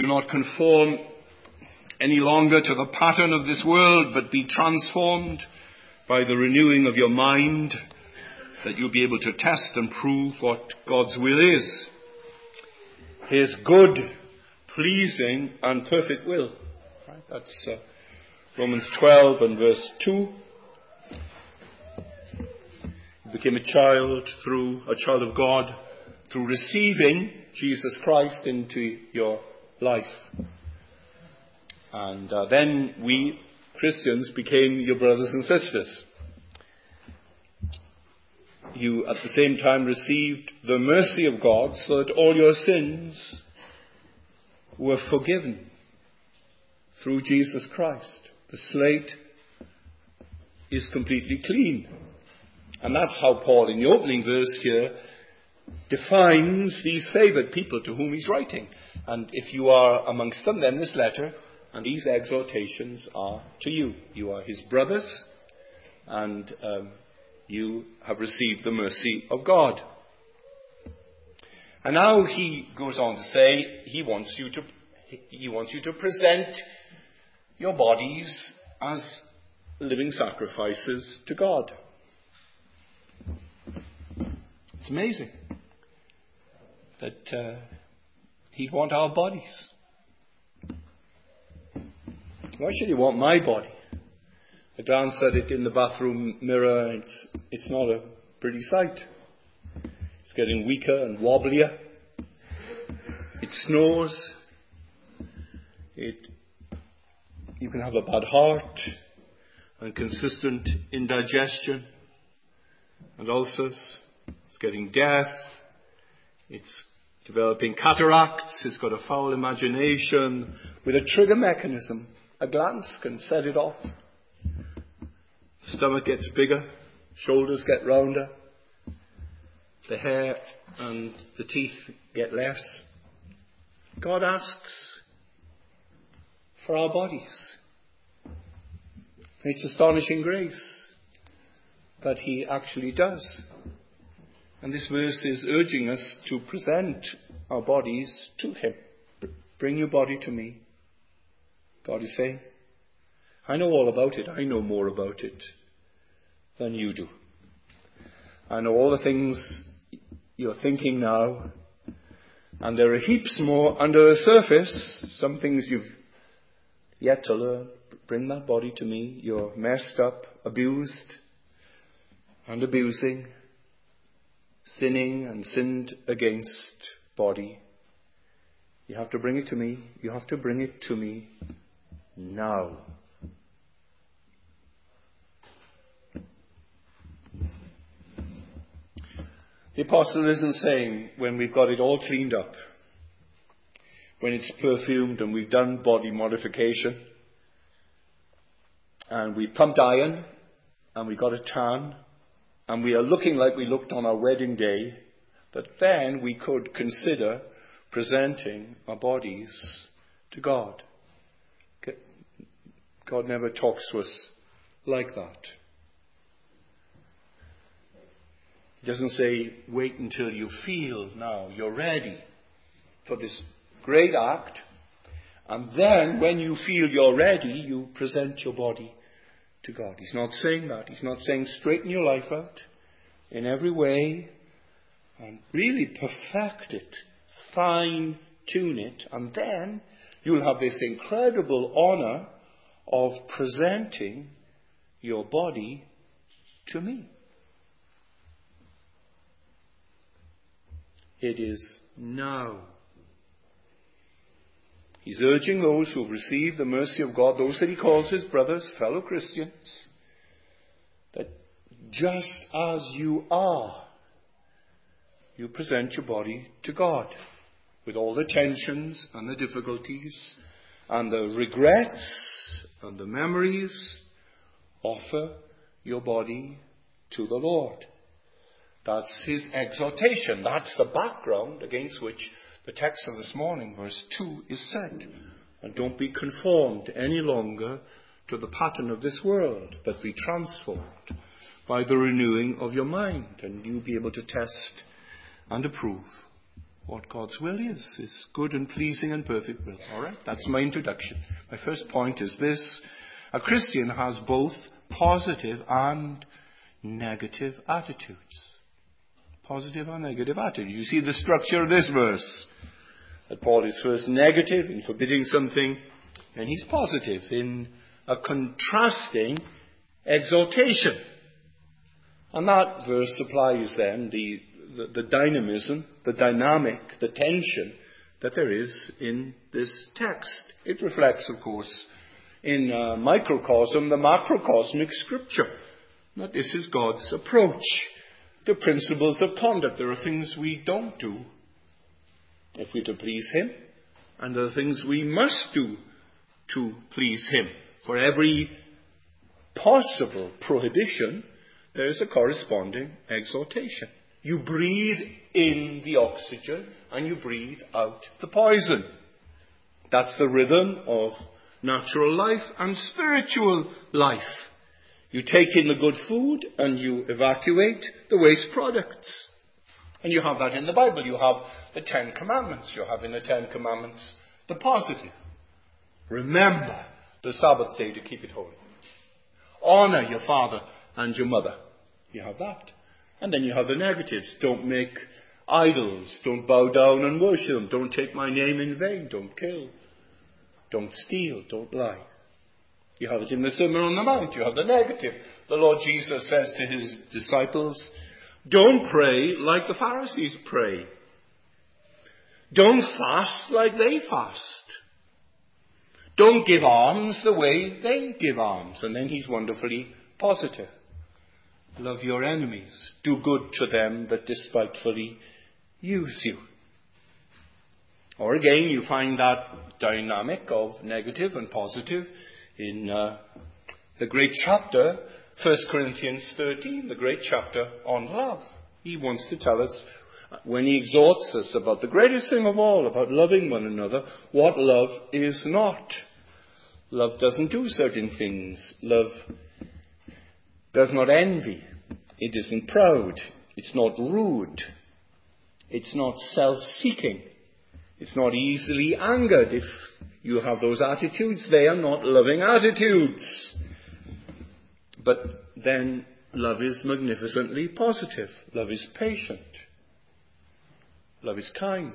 Do not conform any longer to the pattern of this world, but be transformed by the renewing of your mind, that you'll be able to test and prove what God's will is. His good, pleasing, and perfect will. Right? That's Romans 12 and verse 2. You became a child of God, through receiving Jesus Christ into your life. And then we, Christians, became your brothers and sisters. You at the same time received the mercy of God so that all your sins were forgiven through Jesus Christ. The slate is completely clean. And that's how Paul, in the opening verse here, defines these favoured people to whom he's writing. And if you are amongst them, then this letter and these exhortations are to you. You are his brothers, and you have received the mercy of God. And now he goes on to say he wants you to present your bodies as living sacrifices to God. It's amazing that he'd want our bodies. Why should he want my body? I glanced at it in the bathroom mirror. It's not a pretty sight. It's getting weaker and wobblier. It snores. You can have a bad heart and consistent indigestion and ulcers. It's getting deaf. It's developing cataracts. It's got a foul imagination with a trigger mechanism. A glance can set it off. The stomach gets bigger. Shoulders get rounder. The hair and the teeth get less. God asks for our bodies. It's astonishing grace that he actually does. And this verse is urging us to present our bodies to him. Bring your body to me. God is saying, I know all about it. I know more about it than you do. I know all the things you're thinking now. And there are heaps more under the surface. Some things you've yet to learn. Bring that body to me. You're messed up, abused, and abusing, sinning and sinned against body. You have to bring it to me. You have to bring it to me now. The apostle isn't saying when we've got it all cleaned up, when it's perfumed and we've done body modification, and we've pumped iron, and we've got a tan, and we are looking like we looked on our wedding day, that then we could consider presenting our bodies to God. God never talks to us like that. He doesn't say, wait until you feel now you're ready for this great act. And then when you feel you're ready, you present your body to God. He's not saying that. He's not saying straighten your life out in every way and really perfect it, fine tune it, and then you'll have this incredible honor of presenting your body to me. It is now. He's urging those who have received the mercy of God, those that he calls his brothers, fellow Christians, that just as you are, you present your body to God with all the tensions and the difficulties and the regrets and the memories. Offer your body to the Lord. That's his exhortation. That's the background against which the text of this morning, verse 2, is set. And don't be conformed any longer to the pattern of this world, but be transformed by the renewing of your mind, and you'll be able to test and approve what God's will is. His good and pleasing and perfect will. All right? That's my introduction. My first point is this. A Christian has both positive and negative attitudes. Positive and negative attitudes. You see the structure of this verse. That Paul is first negative in forbidding something, and he's positive in a contrasting exhortation. And that verse supplies then the dynamism, the dynamic, the tension that there is in this text. It reflects, of course, in microcosm, the macrocosmic scripture. That this is God's approach to principles of conduct. There are things we don't do if we're to please Him, and there are things we must do to please Him. For every possible prohibition, there is a corresponding exhortation. You breathe in the oxygen and you breathe out the poison. That's the rhythm of natural life and spiritual life. You take in the good food and you evacuate the waste products. And you have that in the Bible. You have the Ten Commandments. You have in the Ten Commandments the positive. Remember the Sabbath day to keep it holy. Honor your father and your mother. You have that. And then you have the negatives. Don't make idols. Don't bow down and worship them. Don't take my name in vain. Don't kill. Don't steal. Don't lie. You have it in the Sermon on the Mount. You have the negative. The Lord Jesus says to his disciples, don't pray like the Pharisees pray. Don't fast like they fast. Don't give alms the way they give alms. And then he's wonderfully positive. Love your enemies. Do good to them that despitefully use you. Or again, you find that dynamic of negative and positive in the great chapter, 1 Corinthians 13, the great chapter on love. He wants to tell us, when he exhorts us about the greatest thing of all, about loving one another, what love is not. Love doesn't do certain things. Love does not envy. It isn't proud. It's not rude. It's not self-seeking. It's not easily angered. If you have those attitudes, they are not loving attitudes. But then love is magnificently positive. Love is patient. Love is kind.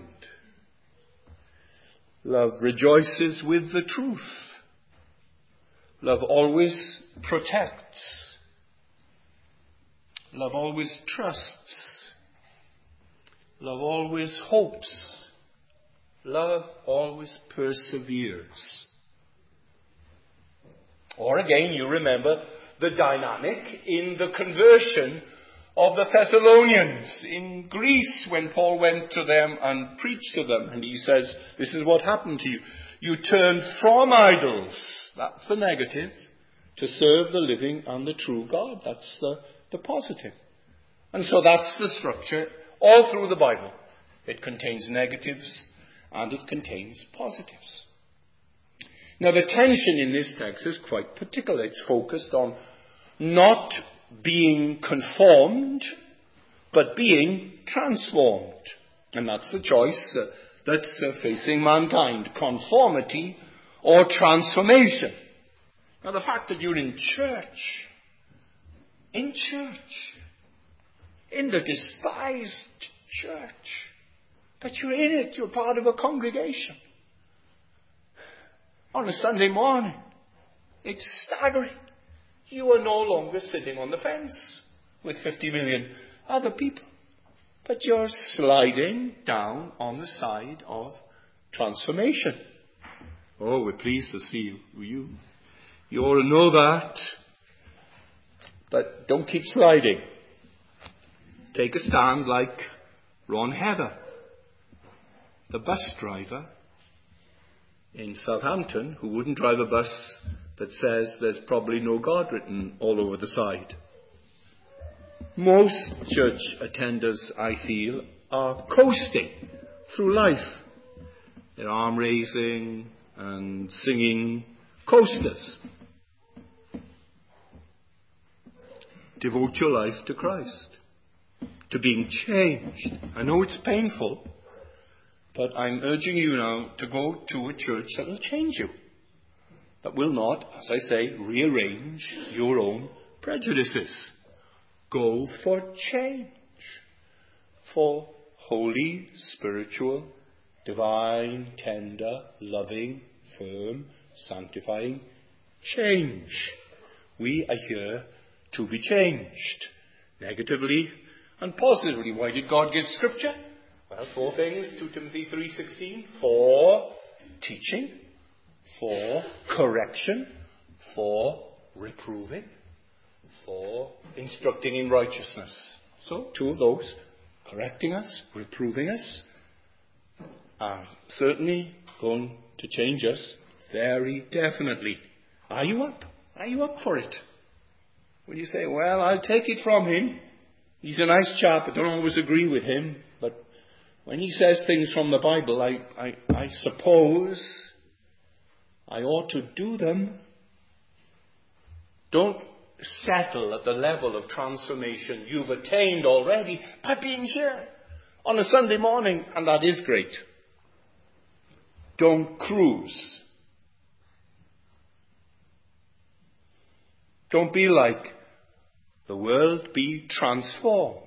Love rejoices with the truth. Love always protects. Love always trusts. Love always hopes. Love always perseveres. Or again, you remember the dynamic in the conversion of the Thessalonians in Greece when Paul went to them and preached to them. And he says, this is what happened to you. You turned from idols, that's the negative, to serve the living and the true God. That's the positive. And so that's the structure all through the Bible. It contains negatives and it contains positives. Now the tension in this text is quite particular. It's focused on not being conformed, but being transformed. And that's the choice that's facing mankind. Conformity or transformation. Now the fact that you're in church, in the despised church, that you're in it, you're part of a congregation on a Sunday morning, it's staggering. You are no longer sitting on the fence with 50 million other people, but you're sliding down on the side of transformation. Oh, we're pleased to see you. You ought to know that. But don't keep sliding. Take a stand like Ron Heather, the bus driver in Southampton, who wouldn't drive a bus that says there's probably no God written all over the side. Most church attenders, I feel, are coasting through life. They're arm raising and singing coasters. Devote your life to Christ, to being changed. I know it's painful, But I'm urging you now to go to a church that will change you. That will not, as I say, rearrange your own prejudices. Go for change. For holy, spiritual, divine, tender, loving, firm, sanctifying change. We are here to be changed. Negatively and positively. Why did God give Scripture? Well, 4 things. 2 Timothy 3:16. For teaching. For correction. For reproving. For instructing in righteousness. So, 2 of those. Correcting us, reproving us, are certainly going to change us very definitely. Are you up? Are you up for it? When you say, well, I'll take it from him. He's a nice chap. I don't always agree with him. But when he says things from the Bible, I suppose I ought to do them. Don't settle at the level of transformation you've attained already by being here on a Sunday morning, and that is great. Don't cruise. Don't be like the world, be transformed.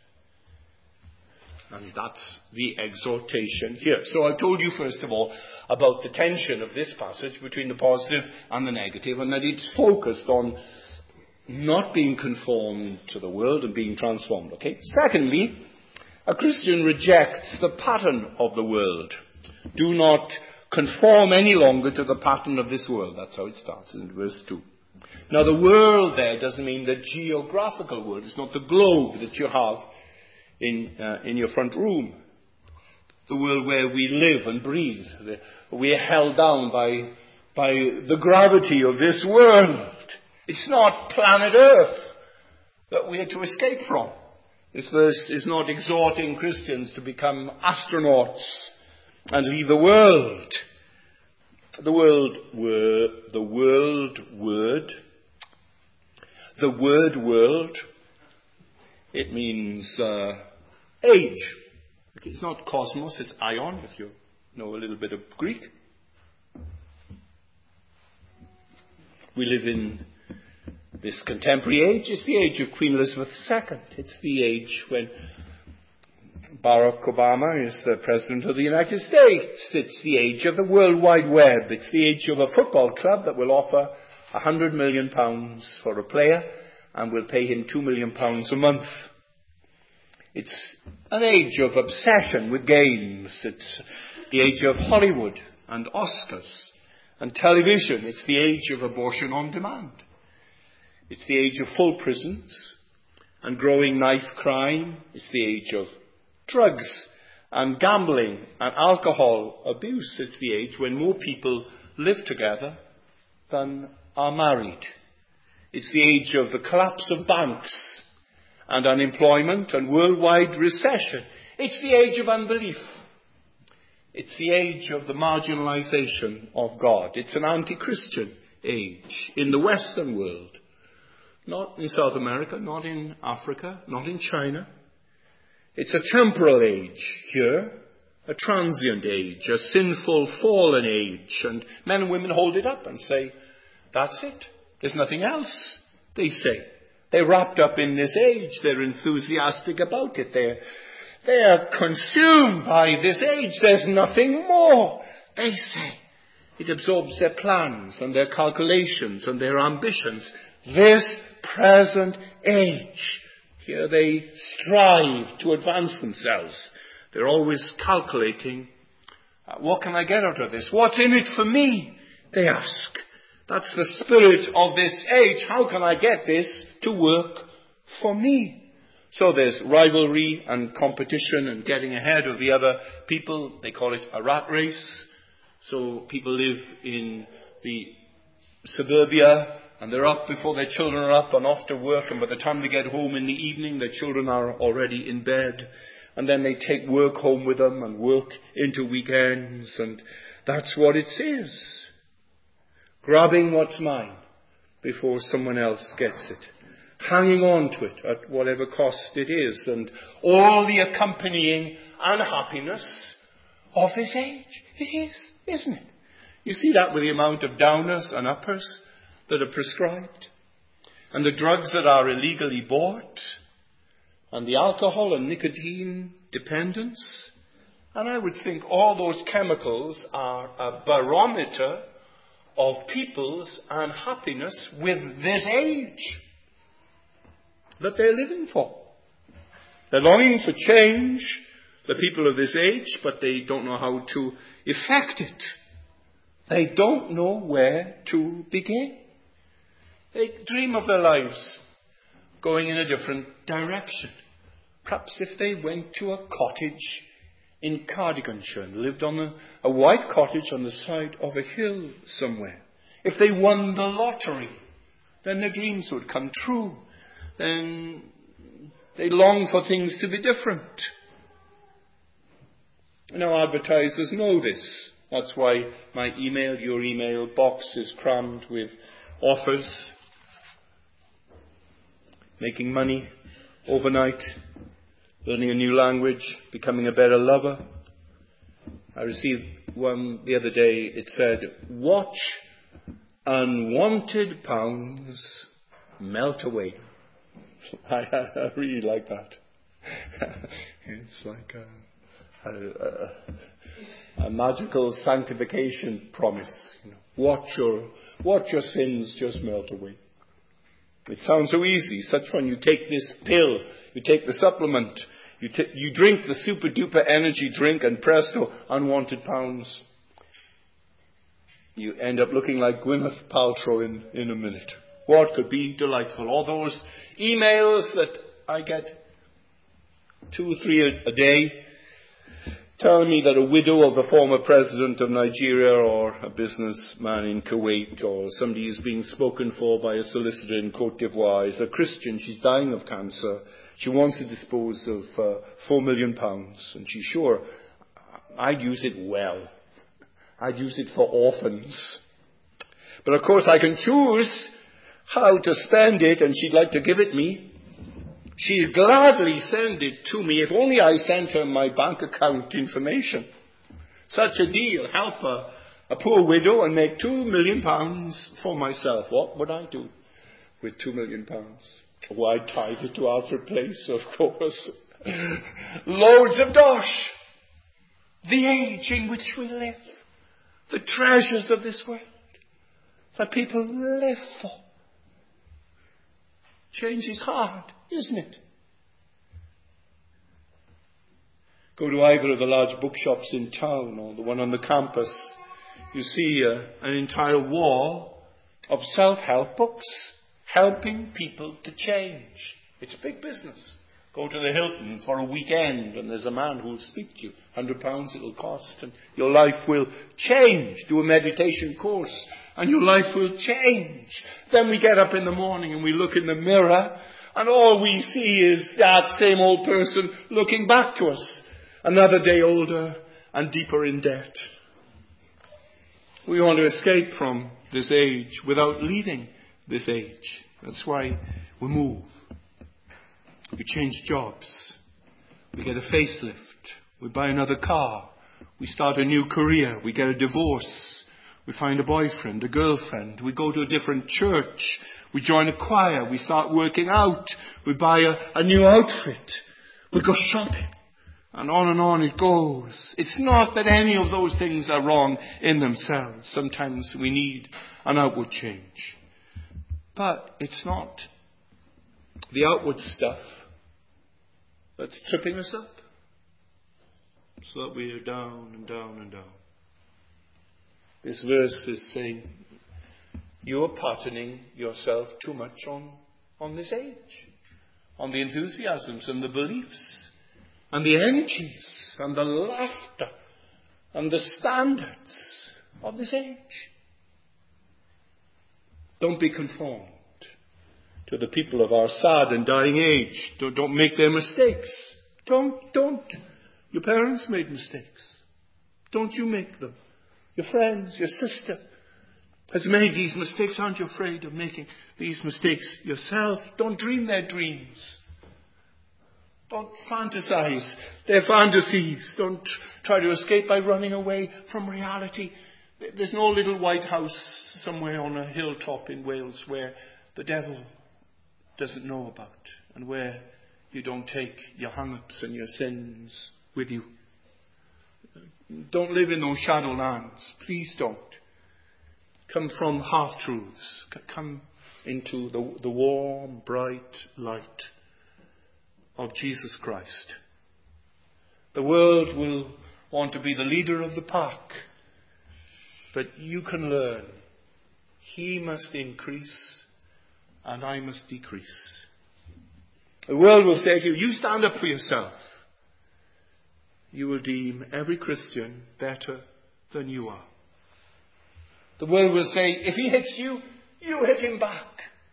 And that's the exhortation here. So I told you first of all about the tension of this passage between the positive and the negative, and that it's focused on not being conformed to the world and being transformed. Okay? Secondly, a Christian rejects the pattern of the world. Do not conform any longer to the pattern of this world. That's how it starts in verse 2. Now the world there doesn't mean the geographical world. It's not the globe that you have in your front room. The world where we live and breathe. We are held down by the gravity of this world. It's not planet Earth that we are to escape from. This verse is not exhorting Christians to become astronauts and leave the world. The word world, it means age. It's not cosmos, it's ion, if you know a little bit of Greek. We live in this contemporary age. It's the age of Queen Elizabeth II. It's the age when Barack Obama is the President of the United States. It's the age of the World Wide Web. It's the age of a football club that will offer £100 million for a player and will pay him £2 million a month. It's an age of obsession with games. It's the age of Hollywood and Oscars and television. It's the age of abortion on demand. It's the age of full prisons and growing knife crime. It's the age of drugs and gambling and alcohol abuse. It's the age when more people live together than are married. It's the age of the collapse of banks and unemployment and worldwide recession. It's the age of unbelief. It's the age of the marginalization of God. It's an anti-Christian age in the Western world. Not in South America, not in Africa, not in China. It's a temporal age here, a transient age, a sinful, fallen age. And men and women hold it up and say, that's it. There's nothing else, they say. They're wrapped up in this age. They're enthusiastic about it. They're consumed by this age. There's nothing more, they say. It absorbs their plans and their calculations and their ambitions. This present age. Here they strive to advance themselves. They're always calculating, what can I get out of this? What's in it for me? They ask. That's the spirit of this age. How can I get this to work for me? So there's rivalry and competition and getting ahead of the other people. They call it a rat race. So people live in the suburbia and they're up before their children are up and off to work, and by the time they get home in the evening, their children are already in bed. And then they take work home with them and work into weekends, and that's what it is. Grabbing what's mine before someone else gets it. Hanging on to it at whatever cost it is, and all the accompanying unhappiness, of this age. It is, isn't it? You see that with the amount of downers and uppers that are prescribed, and the drugs that are illegally bought, and the alcohol and nicotine dependence. And I would think all those chemicals are a barometer of people's unhappiness with this age that they're living for. They're longing for change, the people of this age, but they don't know how to effect it. They don't know where to begin. They dream of their lives going in a different direction. Perhaps if they went to a cottage in Cardiganshire and lived on a white cottage on the side of a hill somewhere. If they won the lottery, then their dreams would come true. Then they long for things to be different. Now, advertisers know this. That's why your email box is crammed with offers. Making money overnight. Learning a new language. Becoming a better lover. I received one the other day. It said, watch unwanted pounds melt away. I really like that. It's like a magical sanctification promise. Watch your sins just melt away. It sounds so easy. Such when you take this pill, you take the supplement, you drink the super duper energy drink, and presto, unwanted pounds. You end up looking like Gwyneth Paltrow in a minute. What could be delightful? All those emails that I get 2 or 3 a day telling me that a widow of the former president of Nigeria, or a businessman in Kuwait, or somebody is being spoken for by a solicitor in Cote d'Ivoire, is a Christian, she's dying of cancer, she wants to dispose of £4 million, and she's sure I'd use it well. I'd use it for orphans. But of course I can choose how to spend it, and she'd like to give it me. She'd gladly send it to me if only I sent her my bank account information. Such a deal, help a poor widow and make £2 million for myself. What would I do with £2 million? Oh, I'd tithe it to Alfred Place, of course. Loads of dosh. The age in which we live. The treasures of this world that people live for. Change is hard, isn't it? Go to either of the large bookshops in town or the one on the campus. You see an entire wall of self-help books helping people to change. It's big business. Go to the Hilton for a weekend and there's a man who will speak to you. £100 it'll cost and your life will change. Do a meditation course and your life will change. Then we get up in the morning and we look in the mirror and all we see is that same old person looking back to us. Another day older and deeper in debt. We want to escape from this age without leaving this age. That's why we move. We change jobs. We get a facelift. We buy another car. We start a new career. We get a divorce. We find a boyfriend, a girlfriend. We go to a different church. We join a choir. We start working out. We buy a new outfit. We go shopping. And on it goes. It's not that any of those things are wrong in themselves. Sometimes we need an outward change. But it's not the outward stuff that's tripping us up. So that we are down and down and down. This verse is saying, you're patterning yourself too much on this age. On the enthusiasms and the beliefs. And the energies and the laughter and the standards of this age. Don't be conformed to the people of our sad and dying age. Don't make their mistakes. Don't. Your parents made mistakes. Don't you make them. Your friends, your sister has made these mistakes. Aren't you afraid of making these mistakes yourself? Don't dream their dreams. Don't fantasize their fantasies. Don't try to escape by running away from reality. There's no little white house somewhere on a hilltop in Wales where the devil doesn't know about, and where you don't take your hang-ups and your sins with you. Don't live in those shadow lands. Please don't. Come from half-truths. Come into the warm, bright light of Jesus Christ. The world will want to be the leader of the pack, but you can learn. He must increase and I must decrease. The world will say to you, you stand up for yourself. You will deem every Christian better than you are. The world will say, if he hits you, you hit him back.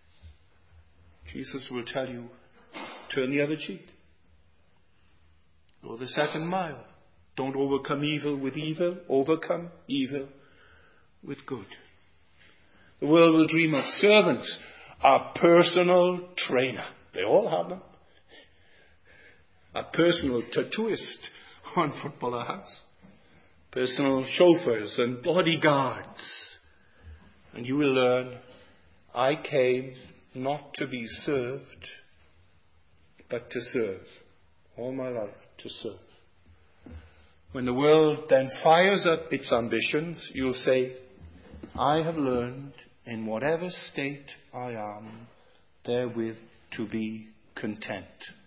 Jesus will tell you, turn the other cheek. Go the second mile. Don't overcome evil with evil. Overcome evil with good. The world will dream of servants, a personal trainer. They all have them. A personal tattooist, one footballer has. Personal chauffeurs and bodyguards. And you will learn, I came not to be served, but to serve. All my life to serve. When the world then fires up its ambitions, you'll say, I have learned in whatever state I am, therewith to be content.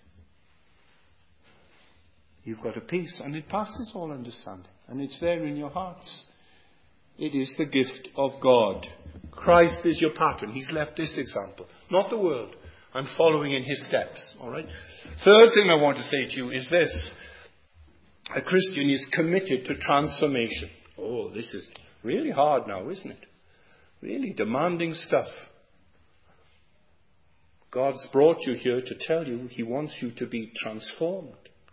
You've got a peace, and it passes all understanding, and it's there in your hearts. It is the gift of God. Christ is your pattern. He's left this example, not the world. I'm following in his steps. All right. Third thing I want to say to you is this. A Christian is committed to transformation. Oh, this is really hard now, isn't it? Really demanding stuff. God's brought you here to tell you he wants you to be transformed.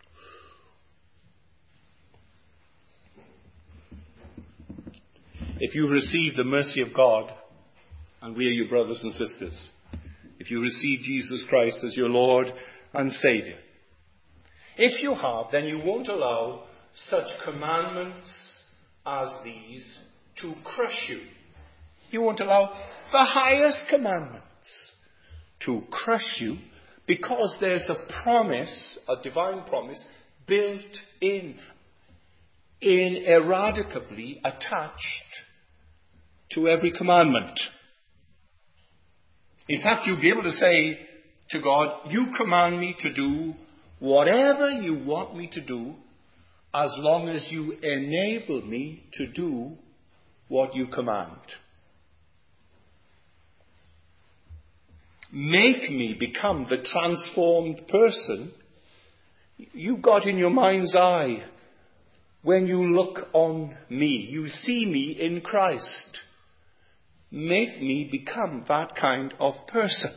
If you receive the mercy of God, and we are your brothers and sisters, if you receive Jesus Christ as your Lord and Saviour, if you have, then you won't allow such commandments as these to crush you. You won't allow the highest commandments to crush you, because there's a promise, a divine promise, built in, ineradicably attached to every commandment. In fact, you'll be able to say to God, you command me to do whatever you want me to do, as long as you enable me to do what you command. Make me become the transformed person you got in your mind's eye. When you look on me, you see me in Christ. Make me become that kind of person.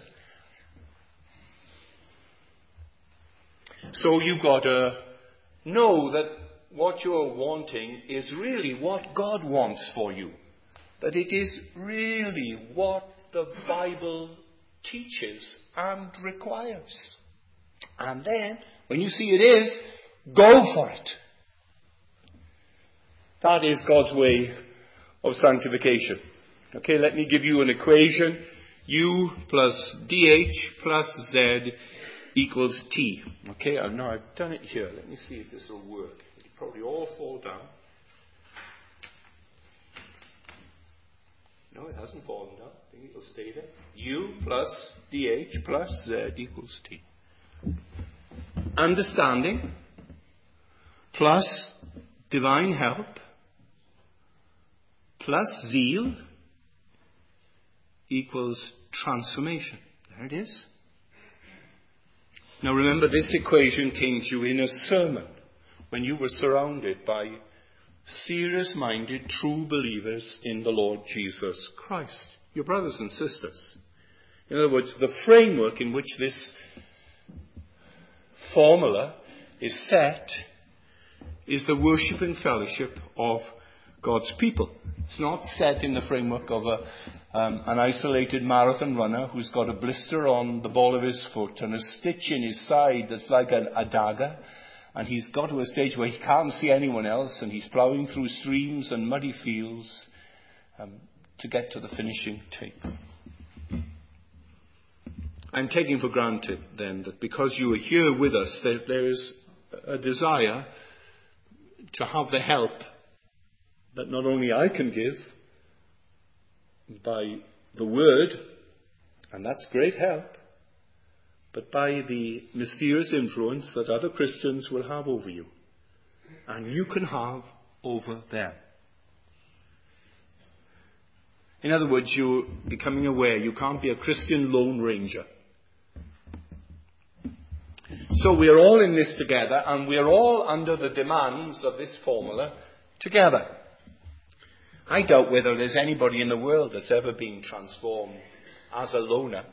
So you've got to know that what you're wanting is really what God wants for you. That it is really what the Bible teaches and requires. And then, when you see it is, go for it. That is God's way of sanctification. Okay, let me give you an equation. U plus DH plus Z equals T. Okay, now I've done it here. Let me see if this will work. It'll probably all fall down. No, it hasn't fallen down. I think it'll stay there. U plus DH plus Z equals T. Understanding plus divine help plus zeal equals transformation. There it is. Now remember, this equation came to you in a sermon when you were surrounded by serious-minded, true believers in the Lord Jesus Christ, your brothers and sisters. In other words, the framework in which this formula is set is the worship and fellowship of God's people. It's not set in the framework of an isolated marathon runner who's got a blister on the ball of his foot and a stitch in his side that's like a dagger, and he's got to a stage where he can't see anyone else, and he's ploughing through streams and muddy fields to get to the finishing tape. I'm taking for granted then that because you are here with us, there is a desire to have the help that not only I can give by the word, and that's great help, but by the mysterious influence that other Christians will have over you, and you can have over them. In other words, you're becoming aware you can't be a Christian lone ranger. So we're all in this together, and we're all under the demands of this formula together. I doubt whether there's anybody in the world that's ever been transformed as a loner.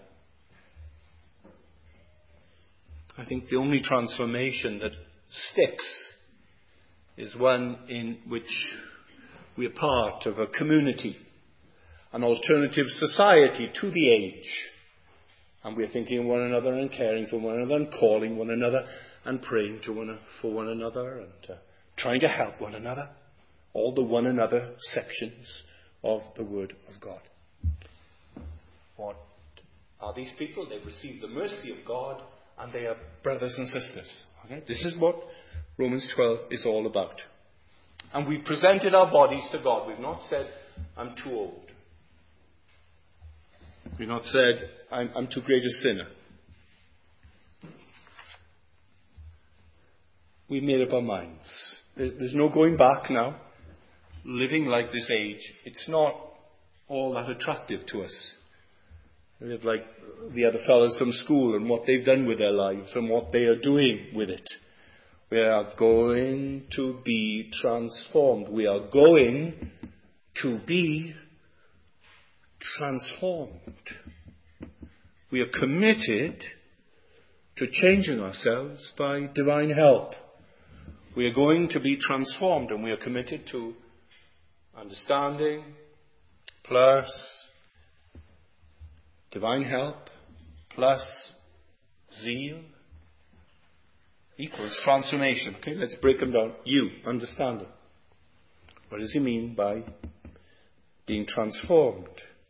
I think the only transformation that sticks is one in which we are part of a community, an alternative society to the age. And we're thinking of one another and caring for one another and calling one another and praying for one another and trying to help one another. All the one another sections of the Word of God. What are these people? They've received the mercy of God, and they are brothers and sisters. Okay? This is what Romans 12 is all about. And we presented our bodies to God. We've not said, I'm too old. We've not said, I'm too great a sinner. We've made up our minds. There's no going back now. Living like this age, it's not all that attractive to us. We live like the other fellows from school and what they've done with their lives and what they are doing with it. We are going to be transformed. We are going to be transformed. We are committed to changing ourselves by divine help. We are going to be transformed, and we are committed to understanding plus divine help plus zeal equals transformation. Okay, let's break them down. Understanding. What does he mean by being transformed?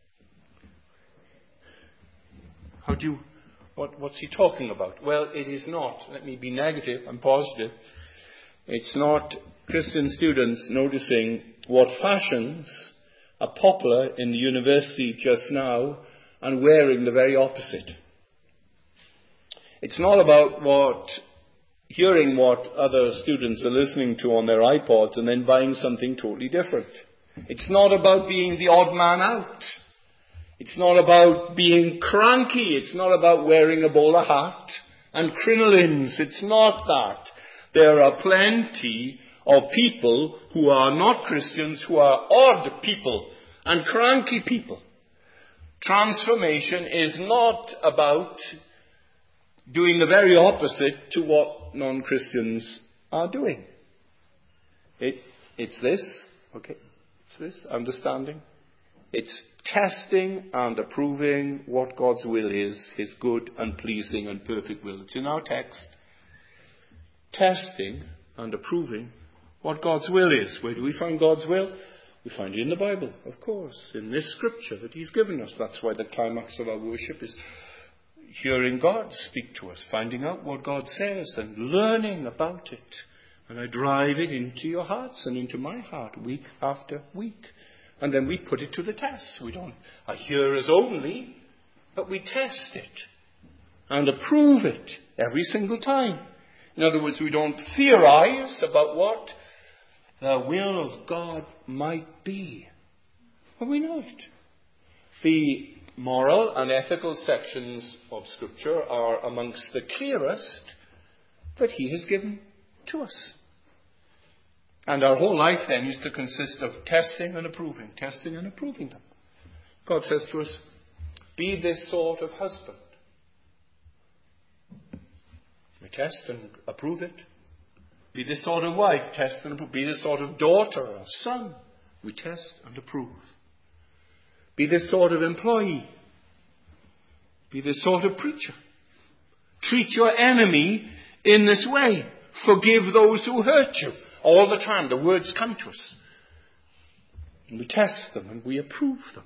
What's he talking about? Well, it is not, let me be negative and positive, it's not Christian students noticing what fashions are popular in the university just now and wearing the very opposite. It's not about hearing what other students are listening to on their iPods and then buying something totally different. It's not about being the odd man out. It's not about being cranky. It's not about wearing a bowler hat and crinolines. It's not that. There are plenty of people who are not Christians, who are odd people and cranky people. Transformation is not about doing the very opposite to what non-Christians are doing. It's this, okay? It's this, understanding. It's testing and approving what God's will is, His good and pleasing and perfect will. It's in our text. Testing and approving what God's will is. Where do we find God's will? We find it in the Bible, of course, in this scripture that He's given us. That's why the climax of our worship is hearing God speak to us, finding out what God says and learning about it. And I drive it into your hearts and into my heart week after week. And then we put it to the test. We don't are hearers only, but we test it and approve it every single time. In other words, we don't theorize about what the will of God might be. Well, we know it. The moral and ethical sections of Scripture are amongst the clearest that He has given to us. And our whole life then is to consist of testing and approving them. God says to us, be this sort of husband. We test and approve it. Be this sort of wife, test and approve. Be this sort of daughter or son, We test and approve. Be this sort of employee. Be this sort of preacher. Treat your enemy in this way. Forgive those who hurt you. All the time the words come to us. And we test them and we approve them.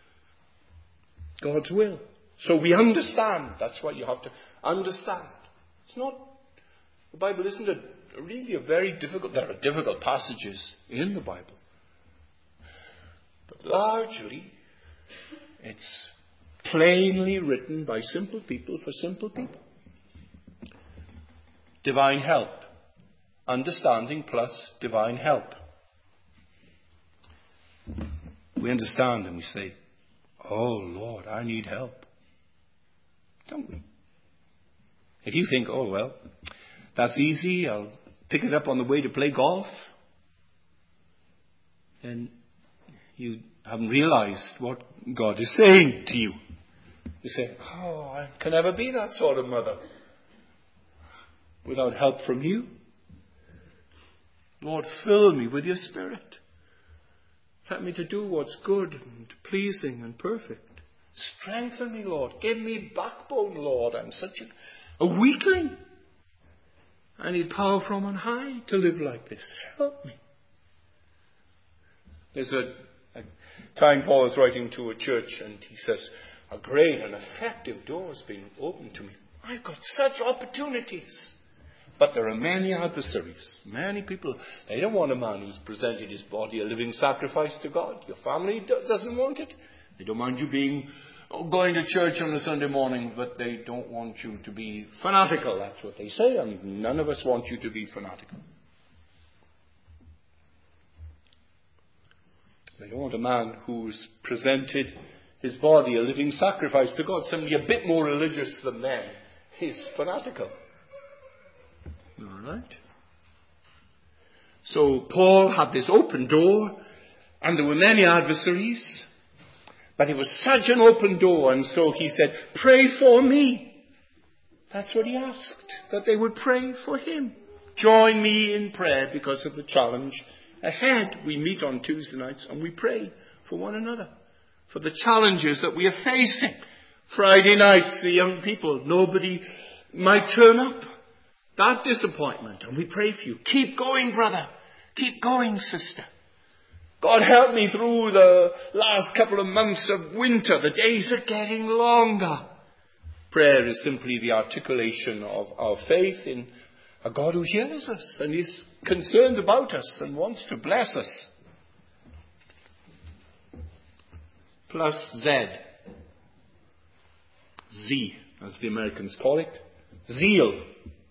God's will. So we understand. That's what you have to understand. It's not, the Bible isn't really a very difficult, there are difficult passages in the Bible. But largely, it's plainly written by simple people for simple people. Divine help. Understanding plus divine help. We understand and we say, oh Lord, I need help. Don't we? If you think, oh well, that's easy, I'll pick it up on the way to play golf, then you haven't realized what God is saying to you. You say, oh, I can never be that sort of mother without help from you. Lord, fill me with your Spirit. Help me to do what's good and pleasing and perfect. Strengthen me, Lord. Give me backbone, Lord. I'm such a weakling. I need power from on high to live like this. Help me. There's a time Paul is writing to a church and he says, a great and effective door has been opened to me. I've got such opportunities. But there are many adversaries, many people. They don't want a man who's presented his body a living sacrifice to God. Your family doesn't want it. They don't mind you going to church on a Sunday morning, but they don't want you to be fanatical. That's what they say, and none of us want you to be fanatical. They don't want a man who's presented his body a living sacrifice to God. Somebody a bit more religious than them is fanatical. All right. So Paul had this open door, and there were many adversaries, but it was such an open door, and so he said, pray for me. That's what he asked, that they would pray for him. Join me in prayer because of the challenge ahead. We meet on Tuesday nights and we pray for one another, for the challenges that we are facing. Friday nights, the young people, nobody might turn up. That disappointment, and we pray for you. Keep going, brother. Keep going, sister. God help me through the last couple of months of winter. The days are getting longer. Prayer is simply the articulation of our faith in a God who hears us and is concerned about us and wants to bless us. Plus Z, as the Americans call it. Zeal.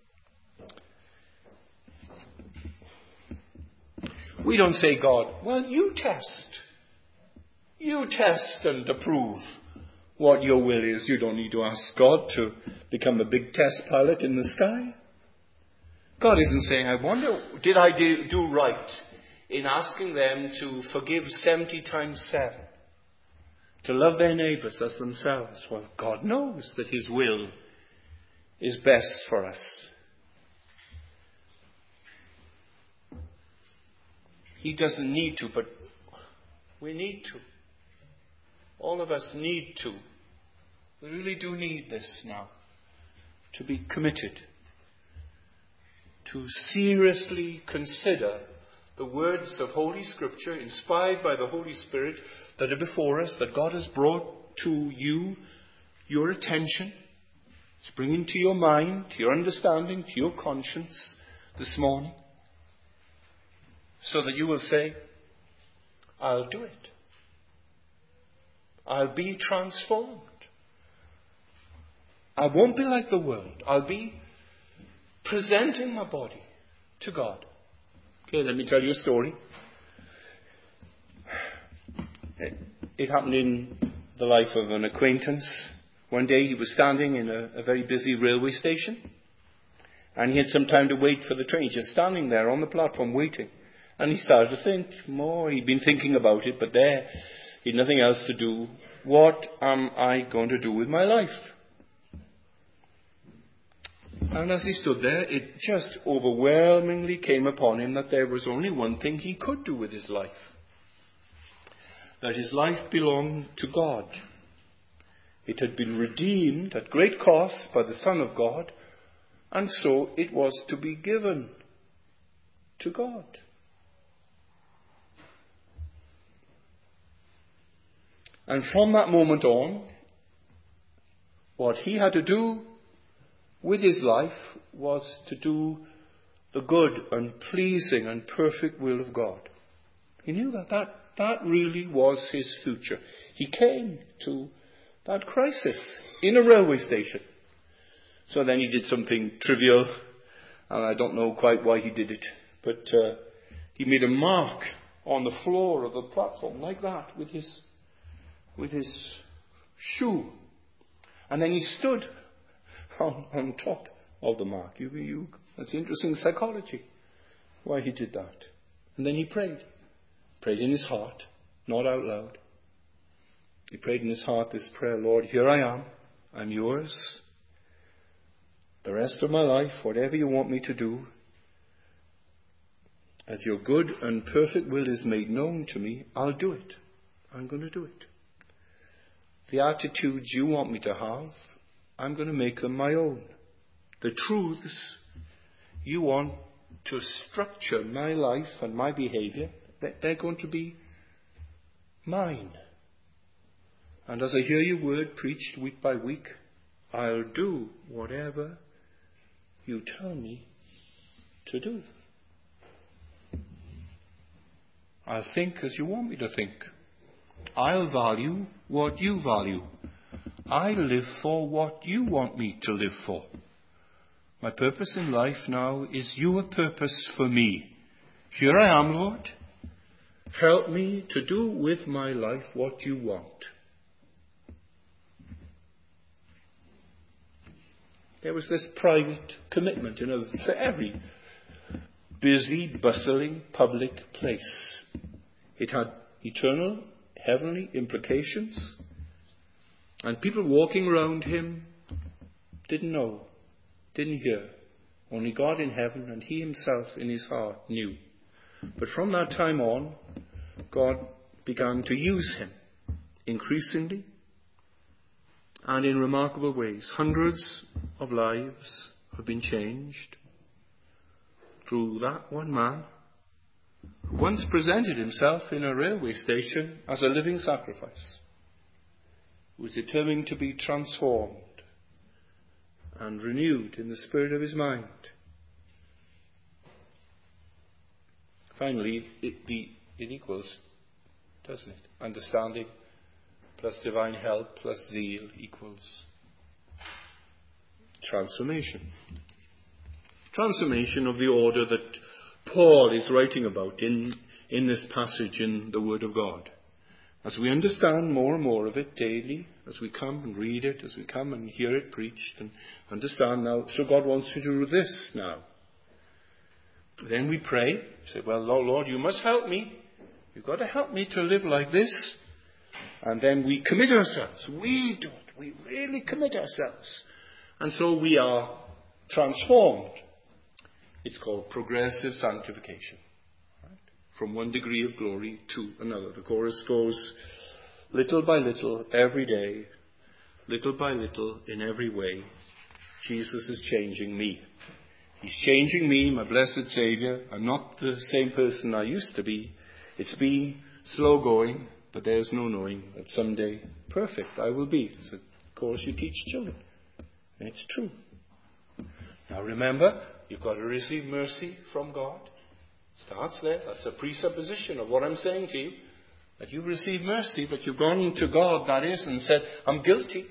We don't say, God, well, you test. You test and approve what your will is. You don't need to ask God to become a big test pilot in the sky. God isn't saying, I wonder, did I do right in asking them to forgive 70 times 7? To love their neighbours as themselves? Well, God knows that His will is best for us. He doesn't need to, but we need to. All of us need to. We really do need this now. To be committed. To seriously consider the words of Holy Scripture, inspired by the Holy Spirit, that are before us, that God has brought to you, your attention. It's bringing to your mind, to your understanding, to your conscience this morning. So that you will say, I'll do it. I'll be transformed. I won't be like the world. I'll be presenting my body to God. Okay, let me tell you a story. It happened in the life of an acquaintance. One day he was standing in a very busy railway station, and he had some time to wait for the train. He's just standing there on the platform waiting. And he started to think more. He'd been thinking about it, but there, he'd nothing else to do. What am I going to do with my life? And as he stood there, it just overwhelmingly came upon him that there was only one thing he could do with his life. that his life belonged to God. It had been redeemed at great cost by the Son of God, and so it was to be given to God. And from that moment on, what he had to do with his life was to do the good and pleasing and perfect will of God. He knew that really was his future. He came to that crisis in a railway station. So then he did something trivial, and I don't know quite why he did it, but he made a mark on the floor of the platform like that with his shoe. And then he stood on top of the mark. That's interesting psychology, why he did that. And then he prayed. Prayed in his heart, not out loud. He prayed in his heart this prayer: Lord, here I am. I'm yours. The rest of my life, whatever you want me to do, as your good and perfect will is made known to me, I'll do it. I'm going to do it. The attitudes you want me to have, I'm going to make them my own. The truths you want to structure my life and my behavior, they're going to be mine. And as I hear your word preached week by week, I'll do whatever you tell me to do. I'll think as you want me to think. I'll value what you value. I live for what you want me to live for. My purpose in life now is your purpose for me. Here I am, Lord. Help me to do with my life what you want. There was this private commitment in a very busy, bustling public place. It had eternal, heavenly implications. And people walking around him didn't know, didn't hear. Only God in heaven and he himself in his heart knew. But from that time on, God began to use him increasingly and in remarkable ways. Hundreds of lives have been changed through that one man who once presented himself in a railway station as a living sacrifice, who was determined to be transformed and renewed in the spirit of his mind. Finally, it equals, doesn't it? Understanding plus divine help plus zeal equals transformation. Transformation of the order that Paul is writing about in this passage in the Word of God. As we understand more and more of it daily, as we come and read it, as we come and hear it preached and understand now, so God wants you to do this now. Then we pray, say, well, Lord, you must help me. You've got to help me to live like this. And then we commit ourselves. We do it. We really commit ourselves. And so we are transformed. It's called progressive sanctification. Right? From one degree of glory to another. The chorus goes, little by little, every day, little by little, in every way, Jesus is changing me. He's changing me, my blessed Saviour. I'm not the same person I used to be. It's been slow going, but there's no knowing that someday perfect I will be. So, of course, you teach children. And it's true. Now remember, you've got to receive mercy from God. Starts there. That's a presupposition of what I'm saying to you. That you've received mercy, but you've gone to God, that is, and said, I'm guilty.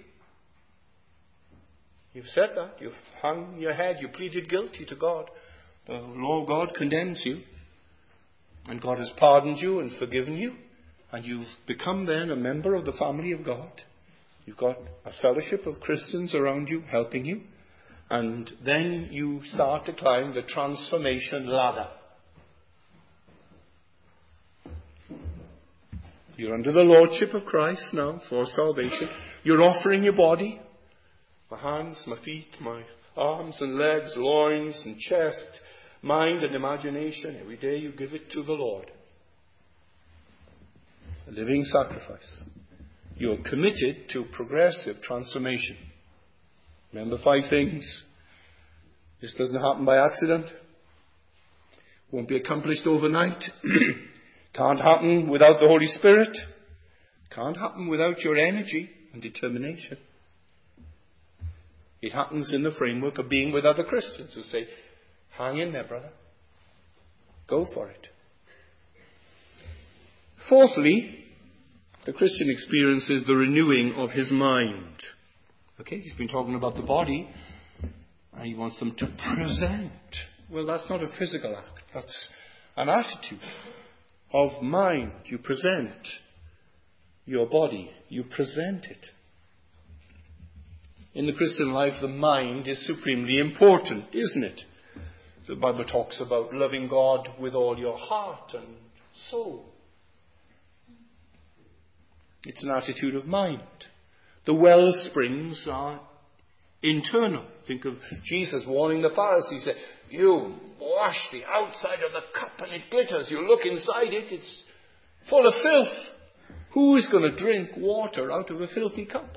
You've said that. You've hung your head. You pleaded guilty to God. The law of God condemns you. And God has pardoned you and forgiven you. And you've become then a member of the family of God. You've got a fellowship of Christians around you, helping you. And then you start to climb the transformation ladder. You're under the lordship of Christ now for salvation. You're offering your body. My hands, my feet, my arms and legs, loins and chest, mind and imagination. Every day you give it to the Lord. A living sacrifice. You are committed to progressive transformation. Remember 5 things. This doesn't happen by accident. Won't be accomplished overnight. Can't happen without the Holy Spirit. Can't happen without your energy and determination. It happens in the framework of being with other Christians who say, hang in there, brother. Go for it. Fourthly, the Christian experiences the renewing of his mind. Okay, he's been talking about the body, and he wants them to present. Well, that's not a physical act. That's an attitude of mind. You present your body. You present it. In the Christian life, the mind is supremely important, isn't it? The Bible talks about loving God with all your heart and soul. It's an attitude of mind. The well springs are internal. Think of Jesus warning the Pharisees. He said, you wash the outside of the cup and it glitters. You look inside it, it's full of filth. Who is going to drink water out of a filthy cup?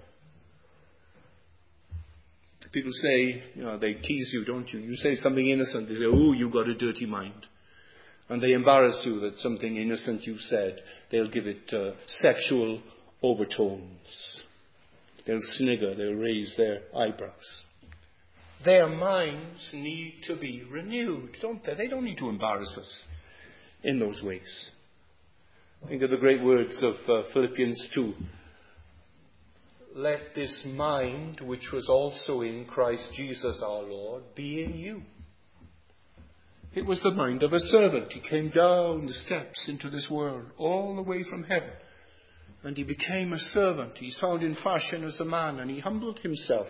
People say, they tease you, don't you? You say something innocent, they say, oh, you've got a dirty mind. And they embarrass you that something innocent you've said. They'll give it sexual overtones. They'll snigger, they'll raise their eyebrows. Their minds need to be renewed, don't they? They don't need to embarrass us in those ways. Think of the great words of Philippians 2. Let this mind, which was also in Christ Jesus our Lord, be in you. It was the mind of a servant. He came down the steps into this world, all the way from heaven. And he became a servant. He's found in fashion as a man, and he humbled himself.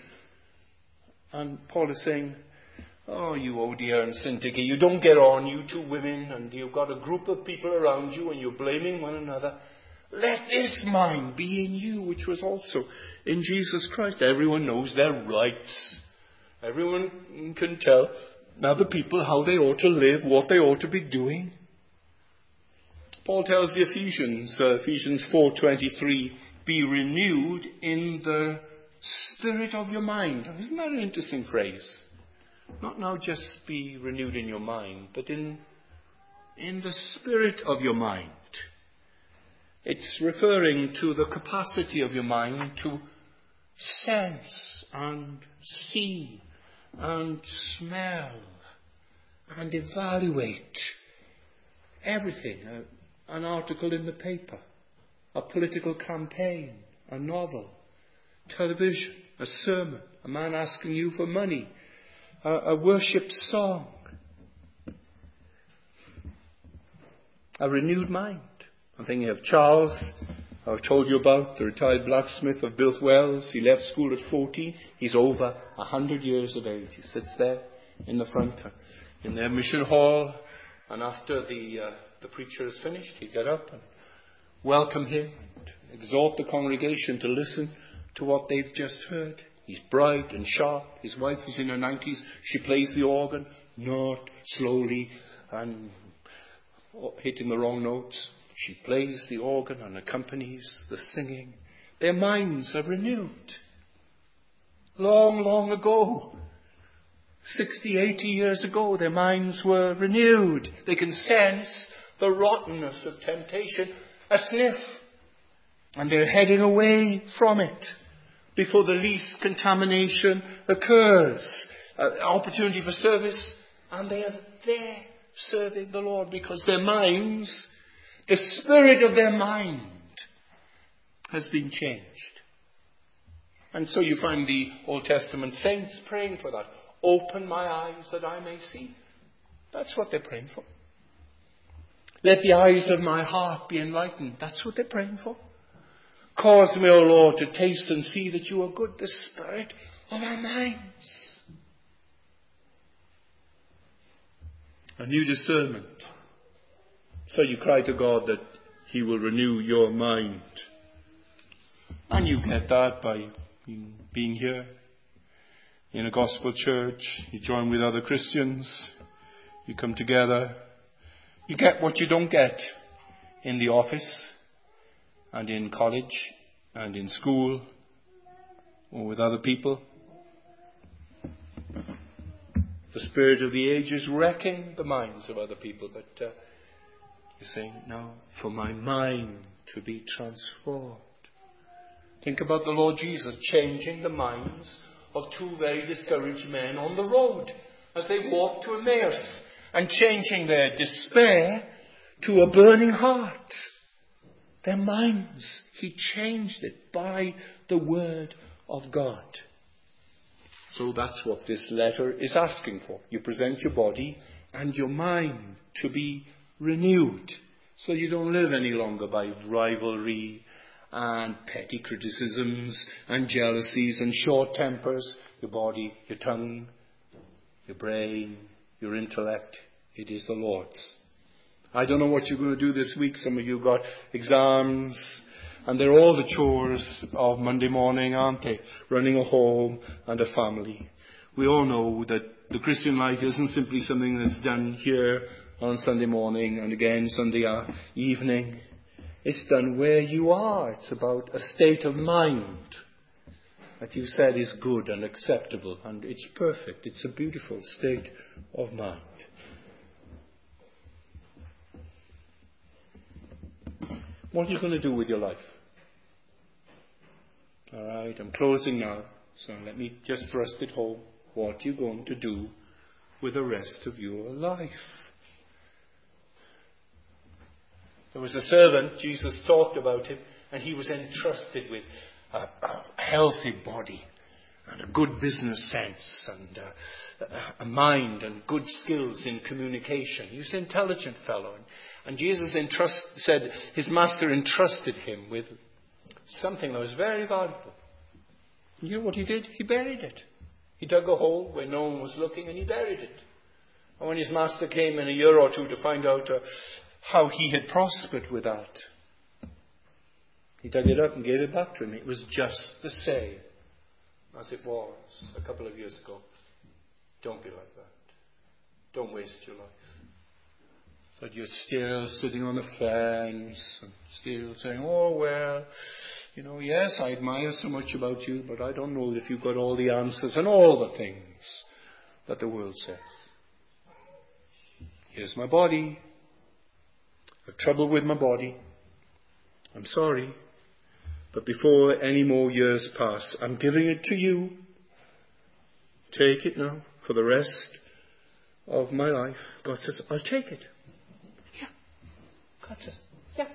And Paul is saying, oh, you Odia and Syntyche, you don't get on, you two women, and you've got a group of people around you, and you're blaming one another. Let this mind be in you, which was also in Jesus Christ. Everyone knows their rights. Everyone can tell other people how they ought to live, what they ought to be doing. Paul tells the Ephesians 4:23, be renewed in the spirit of your mind. Isn't that an interesting phrase? Not now just be renewed in your mind, but in the spirit of your mind. It's referring to the capacity of your mind to sense and see and smell and evaluate everything. An article in the paper, a political campaign, a novel, television, a sermon, a man asking you for money, a worship song. A renewed mind. I'm thinking of Charles, I've told you about, the retired blacksmith of Built Wells. He left school at 14. He's over 100 years of age. He sits there in the front, in their mission hall, and after the preacher is finished, he'd get up and welcome him and exhort the congregation to listen to what they've just heard. He's bright and sharp. His wife is in her 90s. She plays the organ, not slowly and hitting the wrong notes. She plays the organ and accompanies the singing. Their minds are renewed. Long, long ago, 60, 80 years ago, their minds were renewed. They can sense the rottenness of temptation, a sniff, and they're heading away from it before the least contamination occurs. Opportunity for service, and they are there serving the Lord because their minds, the spirit of their mind has been changed. And so you find the Old Testament saints praying for that. Open my eyes that I may see. That's what they're praying for. Let the eyes of my heart be enlightened. That's what they're praying for. Cause me, O Lord, to taste and see that you are good, the spirit of our minds. A new discernment. So you cry to God that he will renew your mind. And you get that by being here in a gospel church. You join with other Christians. You come together. You get what you don't get in the office. and in college and in school or with other people. The spirit of the age is wrecking the minds of other people, but you're saying, no, for my mind to be transformed. Think about the Lord Jesus changing the minds of two very discouraged men on the road as they walked to Emmaus, and changing their despair to a burning heart. Their minds, he changed it by the word of God. So that's what this letter is asking for. You present your body and your mind to be renewed, so you don't live any longer by rivalry and petty criticisms and jealousies and short tempers. Your body, your tongue, your brain, your intellect, it is the Lord's. I don't know what you're going to do this week. Some of you got exams, and they're all the chores of Monday morning, aren't they? Running a home and a family. We all know that the Christian life isn't simply something that's done here on Sunday morning and again Sunday evening. It's done where you are. It's about a state of mind that you said is good and acceptable, and it's perfect. It's a beautiful state of mind. What are you going to do with your life? All right, I'm closing now, so let me just thrust it home. What are you going to do with the rest of your life? There was a servant, Jesus talked about him, and he was entrusted with a healthy body and a good business sense and a mind and good skills in communication. He was an intelligent fellow. And Jesus said his master entrusted him with something that was very valuable. You know what he did? He buried it. He dug a hole where no one was looking and he buried it. And when his master came in a year or two to find out how he had prospered with that, he dug it up and gave it back to him. It was just the same as it was a couple of years ago. Don't be like that. Don't waste your life. That you're still sitting on the fence and still saying, oh, well, you know, yes, I admire so much about you, but I don't know if you've got all the answers and all the things that the world says. Here's my body. I've trouble with my body. I'm sorry. But before any more years pass, I'm giving it to you. Take it now for the rest of my life. God says, I'll take it. Yeah. God says, yeah.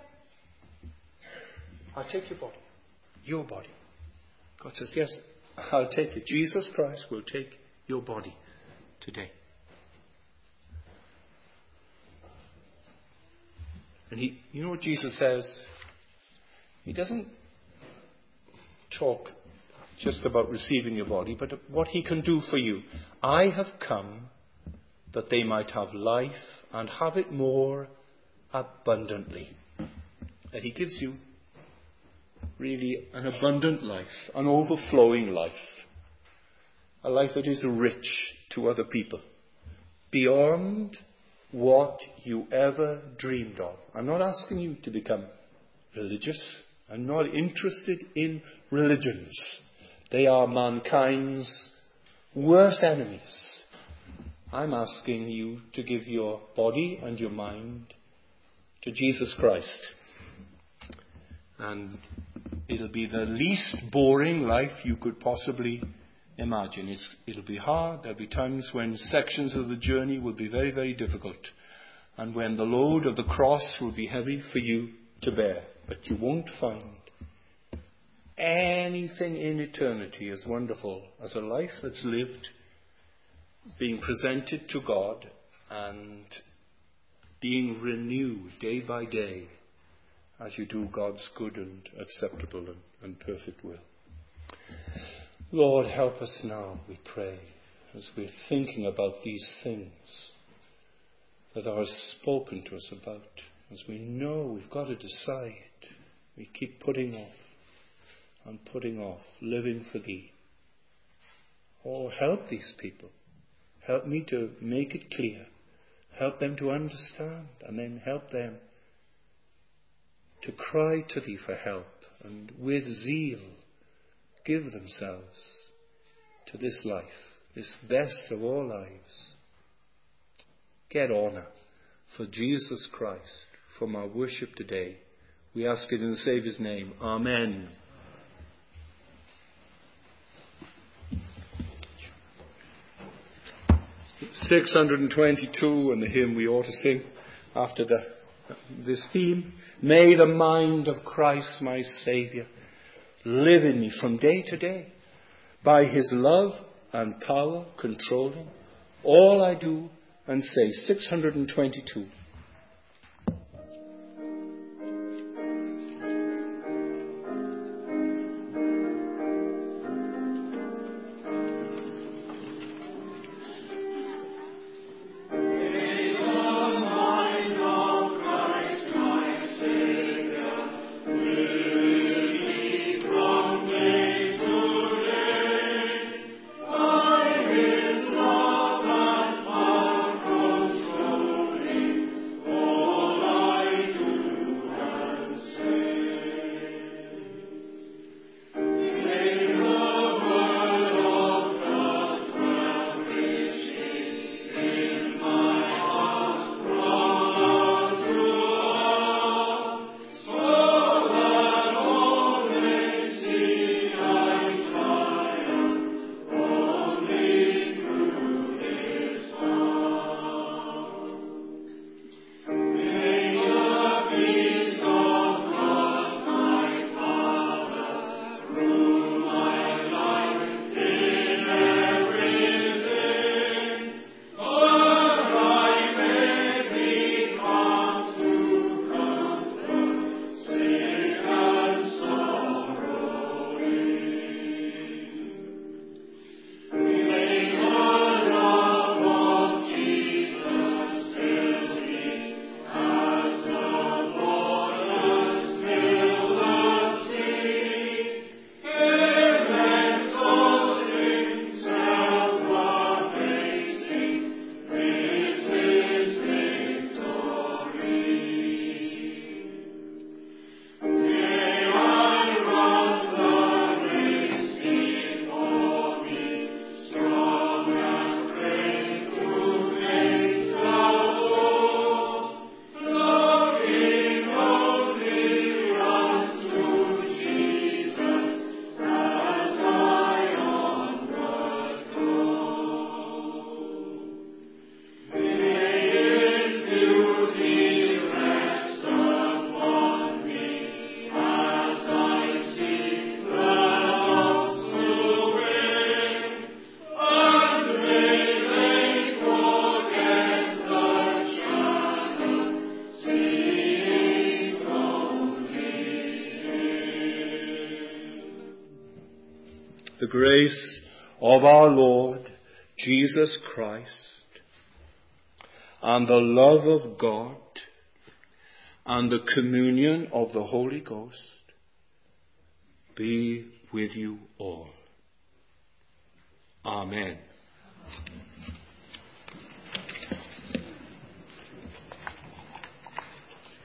I'll take your body. Your body. God says, yes, I'll take it. Jesus Christ will take your body today. And you know what Jesus says? He doesn't talk just about receiving your body, but what he can do for you. I have come that they might have life and have it more abundantly. And he gives you really an abundant life, an overflowing life, a life that is rich to other people, beyond what you ever dreamed of. I'm not asking you to become religious. I'm not interested in religions. They are mankind's worst enemies. I'm asking you to give your body and your mind to Jesus Christ. And it'll be the least boring life you could possibly imagine. It'll be hard. There'll be times when sections of the journey will be very, very difficult. And when the load of the cross will be heavy for you to bear. But you won't find anything in eternity as wonderful as a life that's lived, being presented to God and being renewed day by day as you do God's good and acceptable and perfect will. Lord, help us now, we pray, as we're thinking about these things that are spoken to us about, as we know we've got to decide. We keep putting off and putting off living for Thee. Oh, help these people. Help me to make it clear. Help them to understand, and then help them to cry to thee for help, and with zeal give themselves to this life, this best of all lives. Get honour for Jesus Christ from our worship today. We ask it in the Saviour's name. Amen. (622) and the hymn we ought to sing after this theme. May the mind of Christ my Saviour live in me from day to day, by his love and power controlling all I do and say. 622. The grace of our Lord Jesus Christ and the love of God and the communion of the Holy Ghost be with you all. Amen.